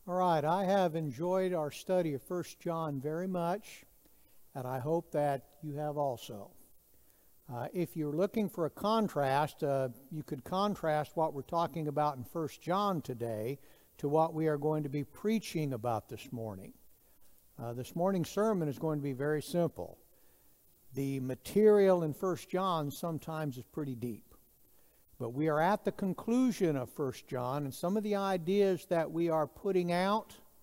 All right, I have enjoyed our study of 1 John very much, and I hope that you have also. If you're looking for a contrast, you could contrast what we're talking about in 1 John today to what we are going to be preaching about this morning. This morning's sermon is going to be very simple. The material in 1 John sometimes is pretty deep. But we are at the conclusion of 1 John, and some of the ideas that we are putting out